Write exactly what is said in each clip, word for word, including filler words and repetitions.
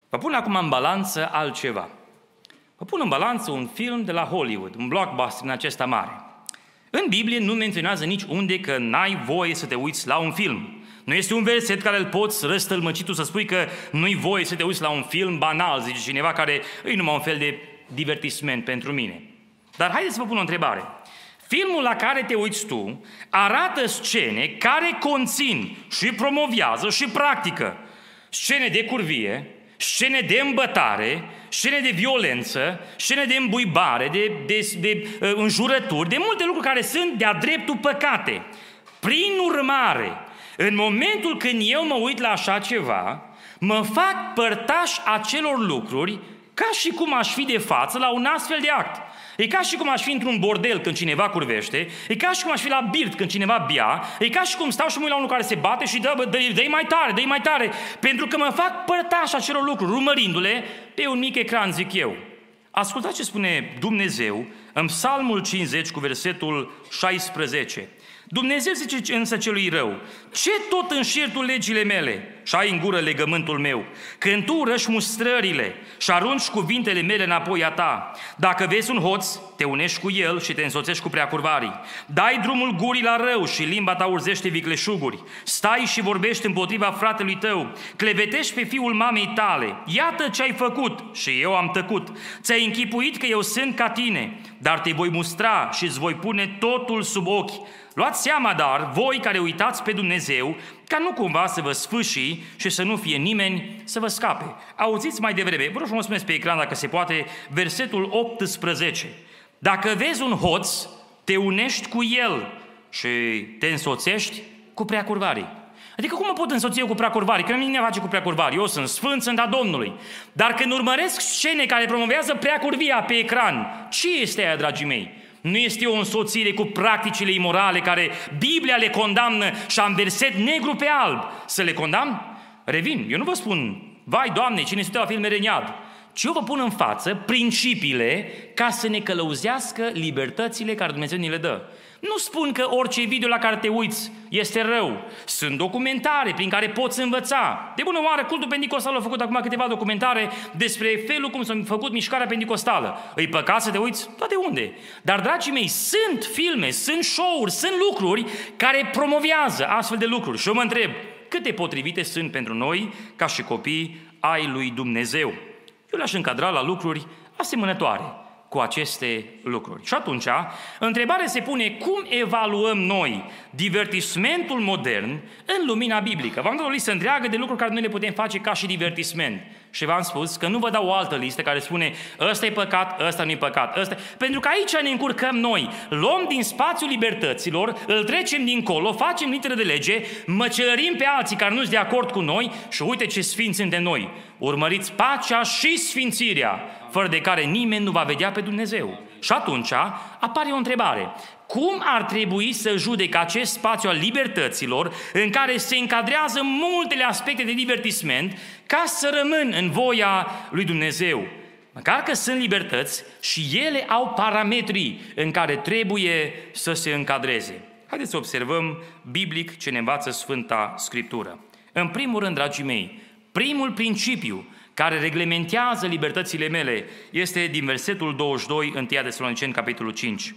Vă pun acum în balanță altceva. Vă pun în balanță un film de la Hollywood, un blockbuster în acesta mare. În Biblie nu menționează nici unde că n-ai voie să te uiți la un film. Nu este un verset care îl poți răstălmăci tu să spui că nu-i voie să te uiți la un film banal, zice cineva, care e numai un fel de divertisment pentru mine. Dar haideți să vă pun o întrebare. Filmul la care te uiți tu arată scene care conțin și promovează și practică scene de curvie, scene de îmbătare, scene de violență, scene de îmbuibare, de, de, de uh, înjurături, de multe lucruri care sunt de-a dreptul păcate. Prin urmare, în momentul când eu mă uit la așa ceva, mă fac părtaș acelor lucruri ca și cum aș fi de față la un astfel de act. E ca și cum aș fi într-un bordel când cineva curvește, e ca și cum aș fi la birt când cineva bea, e ca și cum stau și mă uit la unul care se bate și dă, dă, dă-i mai tare, dă-i mai tare, pentru că mă fac părtaș acelor lucruri, urmărindu-le pe un mic ecran, zic eu. Ascultați ce spune Dumnezeu în Psalmul cincizeci cu versetul șaisprezece. Dumnezeu zice însă celui rău: ce tot înșiri tu legile mele și ai în gură legământul meu, când tu urăști mustrările și arunci cuvintele mele înapoi a ta? Dacă vezi un hoț, te unești cu el și te însoțești cu preacurvarii. Dai drumul gurii la rău și limba ta urzește vicleșuguri. Stai și vorbești împotriva fratelui tău, clevetești pe fiul mamei tale. Iată ce ai făcut și eu am tăcut. Ți-ai închipuit că eu sunt ca tine, dar te voi mustra și îți voi pune totul sub ochi. Luați seama, dar, voi care uitați pe Dumnezeu, ca nu cumva să vă sfâșii și să nu fie nimeni să vă scape. Auziți mai devreme, vă rog frumos să pe ecran dacă se poate, versetul optsprezece. Dacă vezi un hoț, te unești cu el și te însoțești cu preacurvarii. Adică cum mă pot însoți eu cu preacurvarii? Că nu nimic ne face cu preacurvarii. Eu sunt sfânt, sunt a Domnului. Dar când urmăresc scene care promovează preacurvia pe ecran, ce este aia, dragii mei? Nu este o însoțire cu practicile imorale care Biblia le condamnă și am verset negru pe alb să le condamn? Revin, eu nu vă spun, vai Doamne, cine se uită la filme reniad, ci eu vă pun în față principiile ca să ne călăuzească libertățile care Dumnezeu ni le dă. Nu spun că orice video la care te uiți este rău. Sunt documentare prin care poți învăța. De bună oară, cultul pentecostal a făcut acum câteva documentare despre felul cum s-a făcut mișcarea pentecostală. Îi păcat să te uiți? Da, de unde? Dar, dragii mei, sunt filme, sunt show-uri, sunt lucruri care promovează astfel de lucruri. Și eu mă întreb, câte potrivite sunt pentru noi ca și copii ai lui Dumnezeu? Eu le-aș încadra la lucruri asemănătoare cu aceste lucruri. Și atunci, întrebarea se pune, cum evaluăm noi divertismentul modern în lumina biblică? V-am dat o listă întreagă de lucruri care noi le putem face ca și divertisment. Și v-am spus că nu vă dau o altă listă care spune ăsta e păcat, ăsta nu e păcat, ăsta... Pentru că aici ne încurcăm noi. Luăm din spațiul libertăților, îl trecem dincolo, facem literă de lege, măcelărim pe alții care nu sunt de acord cu noi și uite ce sfinți suntem noi. Urmăriți pacea și sfințirea, fără de care nimeni nu va vedea pe Dumnezeu. Și atunci apare o întrebare. Cum ar trebui să judec acest spațiu al libertăților în care se încadrează multele aspecte de divertisment ca să rămân în voia lui Dumnezeu? Măcar că sunt libertăți și ele au parametrii în care trebuie să se încadreze. Haideți să observăm biblic ce ne învață Sfânta Scriptură. În primul rând, dragii mei, primul principiu care reglementează libertățile mele este din versetul douăzeci și doi, întâi Tesaloniceni, capitolul cinci.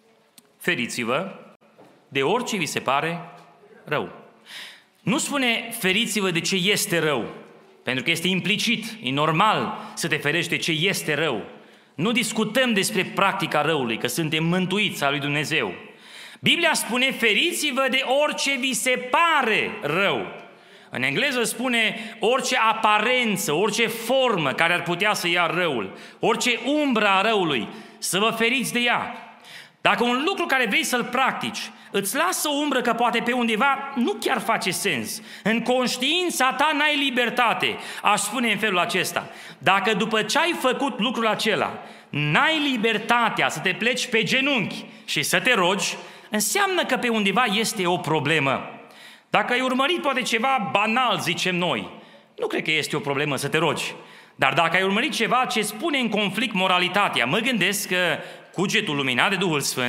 Feriți-vă de orice vi se pare rău. Nu spune feriți-vă de ce este rău, pentru că este implicit, e normal să te ferești de ce este rău. Nu discutăm despre practica răului, că suntem mântuiți al lui Dumnezeu. Biblia spune feriți-vă de orice vi se pare rău. În engleză spune orice aparență, orice formă care ar putea să ia răul, orice umbră a răului, să vă feriți de ea. Dacă un lucru care vrei să-l practici îți lasă o umbră că poate pe undeva nu chiar face sens, în conștiința ta n-ai libertate, aș spune în felul acesta: dacă după ce ai făcut lucrul acela n-ai libertatea să te pleci pe genunchi și să te rogi, înseamnă că pe undeva este o problemă. Dacă ai urmărit poate ceva banal, zicem noi, nu cred că este o problemă să te rogi. Dar dacă ai urmărit ceva ce spune în conflict moralitatea, mă gândesc că cugetul luminat de Duhul Sfânt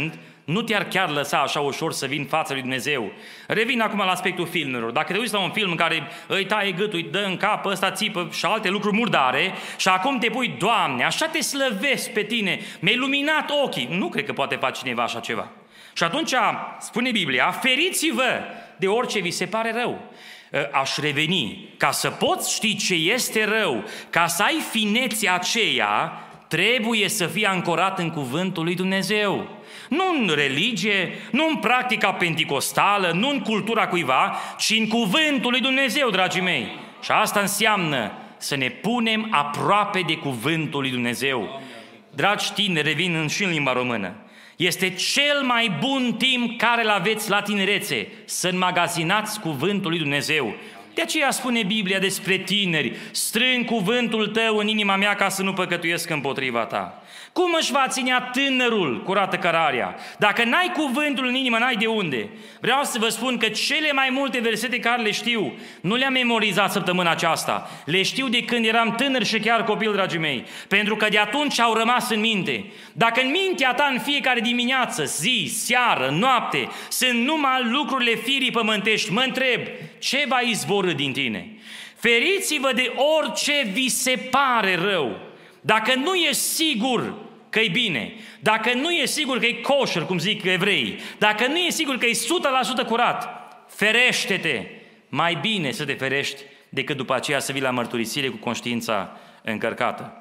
nu te-ar chiar lăsa așa ușor să vin fața lui Dumnezeu. Revin acum la aspectul filmelor. Dacă te uiți la un film în care îi taie gâtul, îi dă în cap, ăsta țipă și alte lucruri murdare și acum te pui, Doamne, așa te slăvesc pe tine, mi-ai luminat ochii. Nu cred că poate face cineva așa ceva. Și atunci spune Biblia, feriți-vă de orice vi se pare rău. Aș reveni, ca să poți ști ce este rău, ca să ai finețea aceea, trebuie să fii ancorat în cuvântul lui Dumnezeu. Nu în religie, nu în practica penticostală, nu în cultura cuiva, ci în cuvântul lui Dumnezeu, dragii mei. Și asta înseamnă să ne punem aproape de cuvântul lui Dumnezeu. Dragi tineri, revin și în limba română. Este cel mai bun timp care îl aveți la tinerețe, să înmagazinați cuvântul lui Dumnezeu. De aceea spune Biblia despre tineri, strâng cuvântul tău în inima mea ca să nu păcătuiesc împotriva ta. Cum își va ținea tânărul curată cărarea? Dacă n-ai cuvântul în inimă, n-ai de unde. Vreau să vă spun că cele mai multe versete care le știu, nu le-am memorizat săptămâna aceasta. Le știu de când eram tânăr și chiar copil, dragii mei. Pentru că de atunci au rămas în minte. Dacă în mintea ta în fiecare dimineață, zi, seară, noapte, sunt numai lucrurile firii pământești, mă întreb, ce va izvorî din tine? Feriți-vă de orice vi se pare rău. Dacă nu e sigur că e bine, dacă nu e sigur că e kosher, cum zic evreii, dacă nu e sigur că e o sută la sută curat, ferește-te. Mai bine să te ferești decât după aceea să vii la mărturisire cu conștiința încărcată.